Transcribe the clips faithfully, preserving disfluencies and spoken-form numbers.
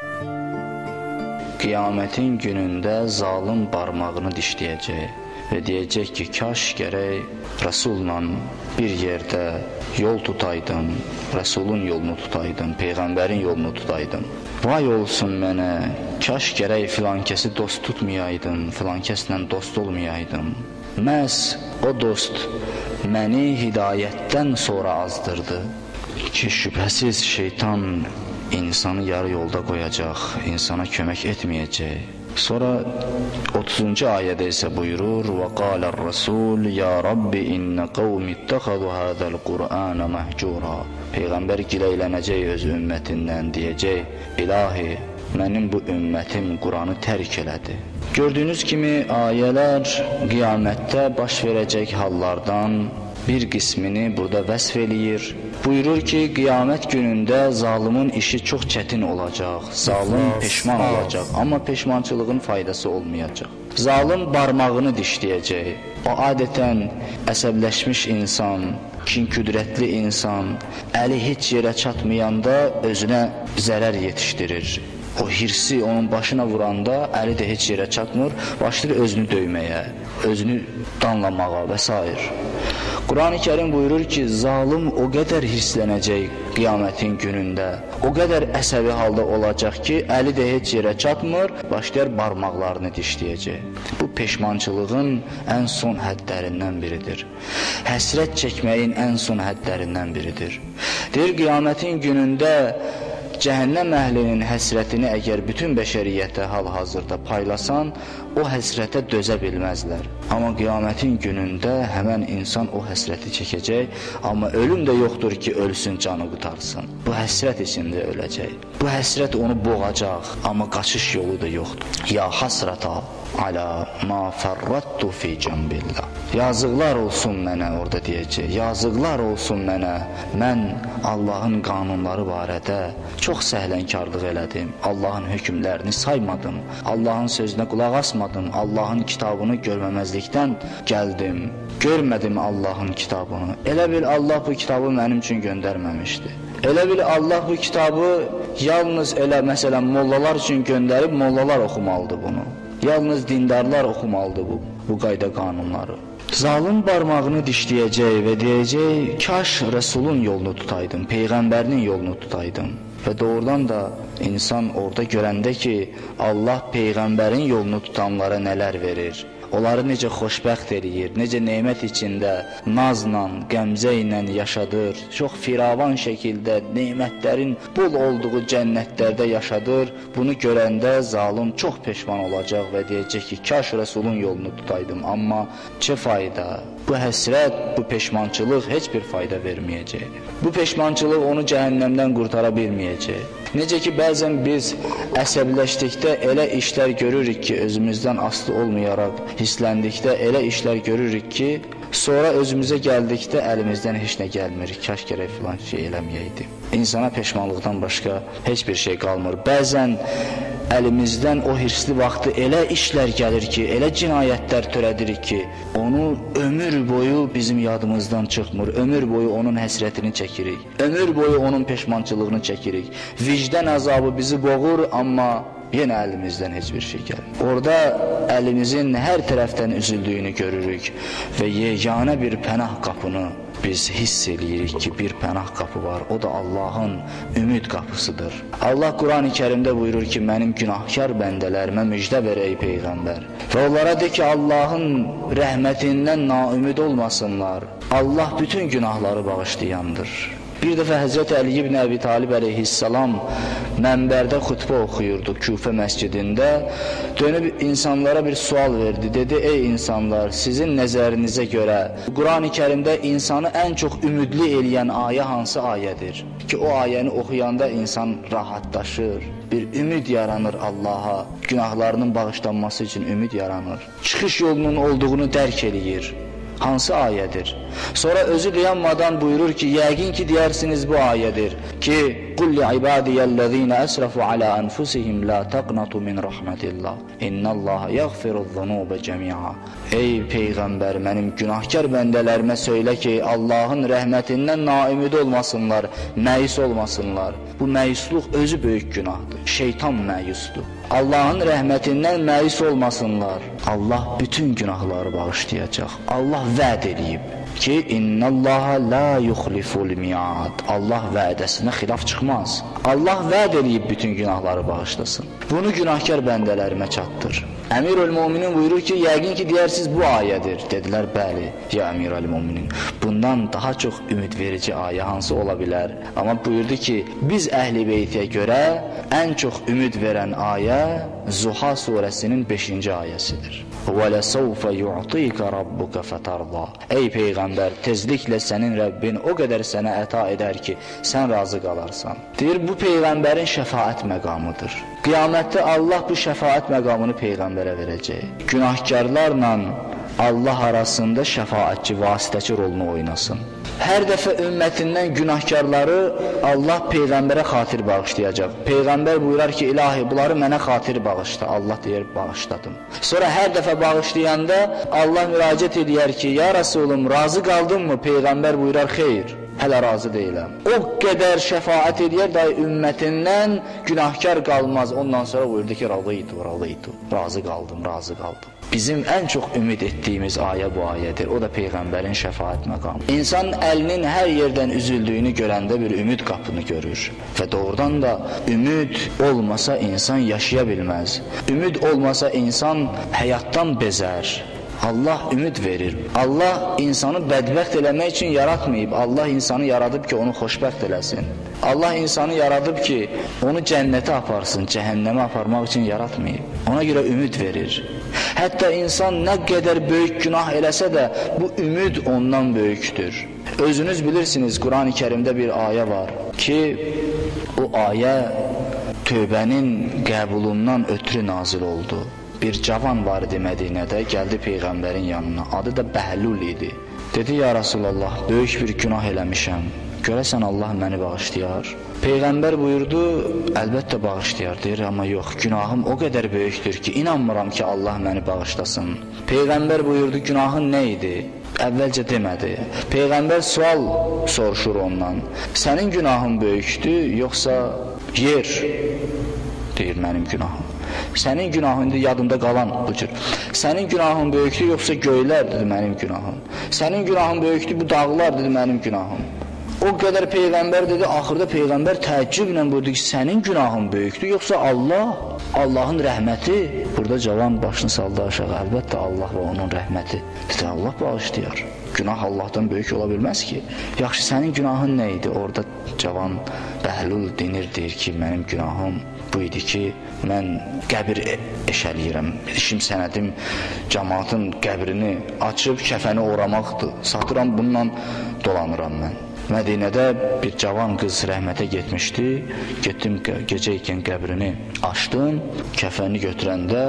Qiyamətin günündə zalim barmağını dişləyəcək və deyəcək ki, kaş gərək Rəsulla bir yerdə yol tutaydım, Rəsulun yolunu tutaydım, Peyğəmbərin yolunu tutaydım. Vay olsun mənə, kaş gərək filan kəsi dost tutmayaydım, filan kəslə dost olmayaydım. Məhz o dost məni hidayətdən sonra azdırdı ki, şübhəsiz şeytan insanı yarı yolda qoyacaq, insana kömək etməyəcək. Sonra otuzuncu ayədə isə buyurur: "Və qalar Rasul ya Rabbi inna qavmi ittaxadu hadal Qur'ana mahcura." Peyğəmbər giləylənəcək öz ümmətindən, deyəcək: "İlahi, mənim bu ümmətim Qur'anı tərk elədi." Gördüyünüz kimi ayələr qiyamətdə baş verəcək hallardan bir qismini burada vəsf eləyir. Buyurur ki, qiyamət günündə zalimin işi çox çətin olacaq, zalim peşman olacaq, amma peşmançılığın faydası olmayacaq. Zalim barmağını dişləyəcək. O adətən əsəbləşmiş insan, kin-küdrətli insan, əli heç yerə çatmayanda özünə zərər yetişdirir. O hirsi onun başına vuranda əli də heç yerə çatmır, başlayır özünü döyməyə, özünü danlamağa və s. Quran-ı Kərim buyurur ki, zalim o qədər hirslənəcək qiyamətin günündə, o qədər əsəbi halda olacaq ki, əli də heç yerə çatmır, başlayır barmaqlarını dişləyəcək. Bu peşmançılığın ən son hədlərindən biridir. Həsrət çəkməyin ən son hədlərindən biridir. Deyir, qiyamətin günündə cəhənnəm əhlinin həsrətini əgər bütün bəşəriyyətə hal-hazırda paylasan, o həsrətə dözə bilməzlər. Amma qiyamətin günündə həmən insan o həsrəti çəkəcək, amma ölüm də yoxdur ki, ölsün, canı qutarsın. Bu həsrət içində öləcək. Bu həsrət onu boğacaq, amma qaçış yolu da yoxdur. Ya hasrata alə ma fərrattu fi cəmbillah. Yazıqlar olsun mənə, orada deyəcək, yazıqlar olsun mənə, mən Allahın qanunları barədə çox səhlənkarlıq elədim, Allahın hökmlərini saymadım, Allahın sözünə qulaq asmadım, Allahın kitabını görməməzlikdən gəldim, görmədim Allahın kitabını. Elə bil Allah bu kitabı mənim üçün göndərməmişdi. Elə bil Allah bu kitabı yalnız elə məsələn mollalar üçün göndərib, mollalar oxumalıdır bunu. Yalnız dindarlar oxumalıdır bu, bu qayda qanunları. Zalim barmağını dişləyəcək və deyəcək, kaş Rəsulun yolunu tutaydım, Peyğəmbərinin yolunu tutaydım. Və doğrudan da insan orada görəndə ki, Allah Peyğəmbərin yolunu tutanlara nələr verir, onları necə xoşbəxt eləyir, necə nemət içində nazla, qəmzə ilə yaşadır, çox firavan şəkildə nemətlərin bol olduğu cənnətlərdə yaşadır. Bunu görəndə zalim çox peşman olacaq və deyəcək ki, kaş Rəsulun yolunu tutaydım, amma çə fayda? Bu həsrət, bu peşmançılıq heç bir fayda verməyəcək. Bu peşmançılıq onu cəhənnəmdən qurtara bilməyəcək. Necə ki, bəzən biz əsəbləşdikdə elə işlər görürük ki, özümüzdən asılı olmayaraq hissləndikdə elə işlər görürük ki, sonra özümüzə gəldikdə əlimizdən heç nə gəlmir, kaş gərək filan şey eləməyəydi. İnsana peşmanlıqdan başqa heç bir şey qalmır. Bəzən əlimizdən o hirsli vaxtı elə işlər gəlir ki, elə cinayətlər törədirik ki, onu ömür boyu bizim yadımızdan çıxmır, ömür boyu onun həsrətini çəkirik, ömür boyu onun peşmançılığını çəkirik. Vicdan əzabı bizi boğur, amma yenə əlimizdən heç bir şey gəlir. Orada əlimizin hər tərəfdən üzüldüyünü görürük və yeganə bir pənah qapını biz hiss eləyirik ki, bir pənah qapı var, o da Allahın ümid qapısıdır. Allah Quran-ı Kərimdə buyurur ki, mənim günahkar bəndələrimə müjdə ver ey Peyğəmbər. Və onlara de ki, Allahın rəhmətindən naümid olmasınlar. Allah bütün günahları bağışlayandır. Bir dəfə Həzrət Əli ibn Əbi Talib əleyhissalam mənbərdə xutbə oxuyurdu Küfə məscidində. Dönüb insanlara bir sual verdi. Dedi, ey insanlar, sizin nəzərinizə görə Quran-ı Kərimdə insanı ən çox ümidli eləyən ayə hansı ayədir? Ki, o ayəni oxuyanda insan rahatlaşır, bir ümid yaranır Allaha, günahlarının bağışlanması üçün ümid yaranır. Çıxış yolunun olduğunu dərk eləyir. Hansı ayədir? Sonra özü dayanmadan buyurur ki, yəqin ki deyərsiniz bu ayədir ki, qul li ibadiyəl-ləzīnə əsrafu alə anfusihim la taqnatu min rahmetillah innallaha yaghfiruz-zunube cəmi'a. Ey Peyğəmbər, mənim günahkar bəndələrimə söylə ki, Allahın rəhmətindən naümid olmasınlar, məyus olmasınlar. Bu məyusluq özü böyük günahdır. Şeytan məyusdur. Allahın rəhmətindən məyus olmasınlar. Allah bütün günahları bağışlayacaq. Allah vəd edib ki, innallaha la yuxliful mi'ad. Allah vədəsinə xilaf çıxmaz. Allah vəd edib bütün günahları bağışlasın. Bunu günahkar bəndələrimə çatdır. Əmirül-Müminin buyurur ki, yəqin ki deyərsiniz bu ayədir. Dedilər, bəli, ya Əmirül-Müminin. Bundan daha çox ümid verici ayə hansı ola bilər? Amma buyurdu ki, biz Əhl-i Beytə görə ən çox ümid verən ayə Zuha surəsinin beşinci ayəsidir. وَلَسَوْفَ يُعْطِيكَ رَبُّكَ فَتَرْضَى. Ey Peyğəmbər, tezliklə sənin Rəbbin o qədər sənə əta edər ki, sən razı qalarsan. Deyir, bu Peyğəmbərin şəfaət məqamıdır. Qiyamətdə Allah bu şəfaət məqamını Peyğəmbərə verəcək. Günahkarlarla Allah arasında şəfaətçi, vasitəçi rolunu oynasın. Hər dəfə ümmətindən günahkarları Allah Peyğəmbərə xatir bağışlayacaq. Peyğəmbər buyurar ki, ilahi bunları mənə xatir bağışla. Allah deyir, bağışladım. Sonra hər dəfə bağışlayanda Allah müraciət edir ki, ya Rasulum, razı qaldın mı? Peyğəmbər buyurar, xeyr, hələ razı deyiləm. O qədər şəfaət edir, dahi ümmətindən günahkar qalmaz. Ondan sonra buyurdu ki, razıydı, razıydı. Razı qaldım, razı qaldım. Bizim ən çox ümid etdiyimiz ayə bu ayədir. O da Peyğəmbərin şəfaət məqamı. İnsan əlinin hər yerdən üzüldüyünü görəndə bir ümid qapını görür. Və doğrudan da ümid olmasa insan yaşaya bilməz. Ümid olmasa insan həyatdan bezər. Allah ümid verir. Allah insanı bədbəxt eləmək üçün yaratmayıb. Allah insanı yaradıb ki, onu xoşbəxt eləsin. Allah insanı yaradıb ki, onu cənnətə aparsın, cəhənnəmə aparmaq üçün yaratmayıb. Ona görə ümid verir. Hətta insan nə qədər böyük günah eləsə də, bu ümid ondan böyükdür. Özünüz bilirsiniz, Quran-ı Kərimdə bir ayə var ki, o ayə tövbənin qəbulundan ötürü nazil oldu. Bir cavan var idi Mədinədə, gəldi Peyğəmbərin yanına, adı da Bəhlul idi. Dedi, ya Rasulallah, böyük bir günah eləmişəm, görəsən Allah məni bağışlayar. Peyğəmbər buyurdu, əlbəttə bağışlayar, deyir, amma yox, günahım o qədər böyükdür ki, inanmıram ki, Allah məni bağışlasın. Peyğəmbər buyurdu, günahın nə idi? Əvvəlcə demədi. Peyğəmbər sual soruşur ondan, sənin günahın böyükdür, yoxsa yer? Deyir, mənim günahım. Sənin günahın indi yadımda qalan bu cür. Sənin günahın böyükdür, yoxsa göylər, dedi, mənim günahım. Sənin günahın böyükdür, bu dağlar, dedi, mənim günahım. O qədər Peyğəmbər dedi, axırda Peyğəmbər təəccüblə buyurdu ki, sənin günahın böyükdür, yoxsa Allah, Allahın rəhməti? Burada cavan başını saldı aşağı, əlbəttə Allah və onun rəhməti. Dedi, Allah bağışlayar. Günah Allahdan böyük ola bilməz ki. Yaxşı, sənin günahın nə idi? Orada cavan Bəhlul dinir, deyir ki, mənim günahım bu idi ki, mən qəbir eşəliyirəm. İşim sənədim cəmaatın qəbrini açıb kəfəni oramaqdır. Satıram, bununla dolanıram mən. Mədinədə bir cavan qız rəhmətə getmişdi. Getdim gecə ikən qəbrini açdım. Kəfəni götürəndə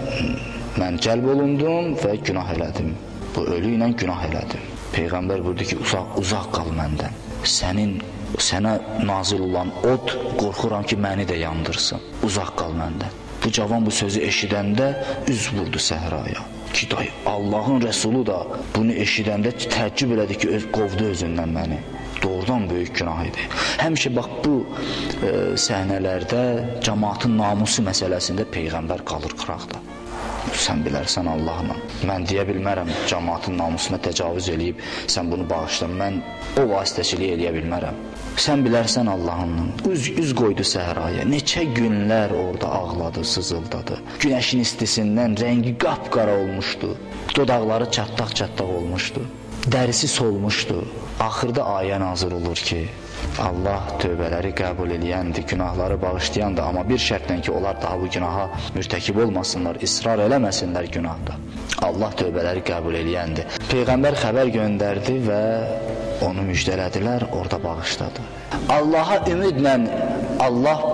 mən cəlb olundum və günah elədim. Bu ölü ilə günah elədim. Peyğəmbər buyurdu ki, uzaq, uzaq qal məndən. Sənin, sənə nazil olan od, qorxuram ki, məni də yandırsın. Uzaq qal məndən. Bu cavan bu sözü eşidəndə üz vurdu səhraya. Ki, day, Allahın Rəsulu da bunu eşidəndə təəccüb elədi ki, öz, qovdu özündən məni. Doğrudan böyük günah idi. Həmişə bax bu e, səhnələrdə cəmaatın namusu məsələsində Peyğəmbər qalır qıraqda. Sən bilərsən Allahla. Mən deyə bilmərəm, cəmaatın namusuna təcavüz eləyib, sən bunu bağışla, mən o vasitəçiliyi eləyə bilmərəm. Sən bilərsən Allahınla. Üz, üz qoydu səhraya. Neçə günlər orada ağladı, sızıldadı. Günəşin istisindən rəngi qapqara olmuşdu. Dodaqları çatlaq-çatlaq olmuşdu. Dərisi solmuşdu. Axırda ayə nazil olur ki, Allah tövbələri qəbul eləyəndir, günahları bağışlayandır, amma bir şərtlə ki, onlar daha bu günaha mürtəkib olmasınlar, israr eləməsinlər günahda. Allah tövbələri qəbul eləyəndir. Peyğəmbər xəbər göndərdi və onu müjdələdilər, orada bağışladı. Allaha ümidlə Allah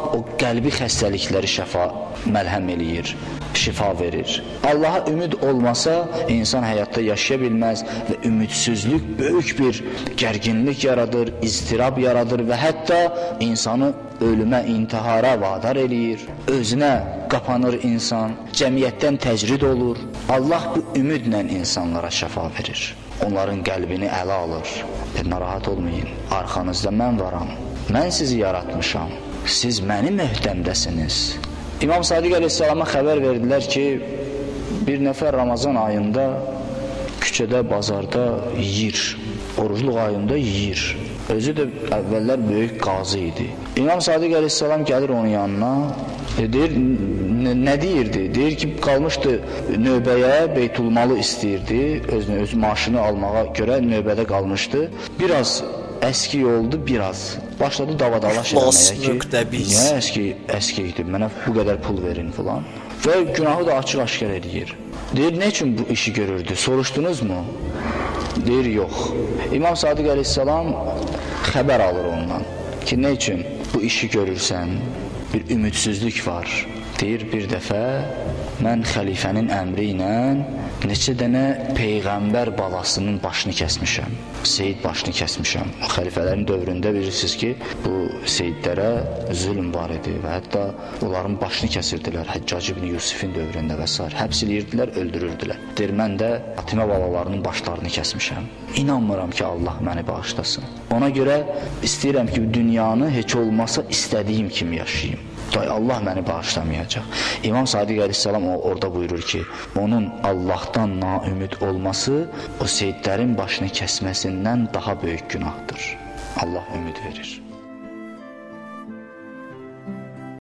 o qəlbi xəstəlikləri şəfa məlhəm eləyir, şifa verir. Allaha ümid olmasa insan həyatda yaşaya bilməz və ümidsizlik böyük bir gərginlik yaradır, iztirab yaradır və hətta insanı ölümə, intihara vadar eləyir. Özünə qapanır insan, cəmiyyətdən təcrid olur. Allah bu ümidlə insanlara şəfa verir. Onların qəlbini ələ alır. E, narahat olmayın, arxanızda mən varam. Mən sizi yaratmışam. Siz mənim möhtəmdəsiniz. İmam Sadiq əleyhissalama xəbər verdilər ki, bir nəfər Ramazan ayında küçədə, bazarda yeyir. Orucluq ayında yeyir. Özü də əvvəllər böyük qazı idi. İmam Sadiq əleyhissalam gəlir onun yanına, e, deyir, nə deyirdi? Deyir ki, qalmışdı növbəyə, Beytulmalı istəyirdi, özünü, öz maaşını almağa görə növbədə qalmışdı. Biraz əski oldu, biraz. Başladı davadalaş eləməyə ki, niyə əski, əski idi, mənə bu qədər pul verin filan. Və günahı da açıq-aşkar edir. Deyir, nə üçün bu işi görürdü? Soruşdunuz mu? Deyir, yox. İmam Sadiq əleyhissalam xəbər alır ondan ki, nə üçün bu işi görürsən? Bir ümidsizlik var. Deyir, bir dəfə mən xəlifənin əmri ilə neçə dənə peyğəmbər balasının başını kəsmişəm. Seyid başını kəsmişəm. Xəlifələrin dövründə bilirsiniz ki, bu seyidlərə zülm var idi və hətta onların başını kəsirdilər. Həccac ibn Yusifin dövründə və s. Həbs edirdilər, öldürürdülər. Deyir, mən də Fatimə balalarının başlarını kəsmişəm. İnanmıram ki, Allah məni bağışlasın. Ona görə istəyirəm ki, dünyanı heç olmasa istədiyim kimi yaşayayım. Day Allah məni bağışlamayacaq. İmam Sadiq əleyhissalam orada buyurur ki, onun Allahdan naümid olması o seyidlərin başını kəsməsindən daha böyük günahdır. Allah ümid verir.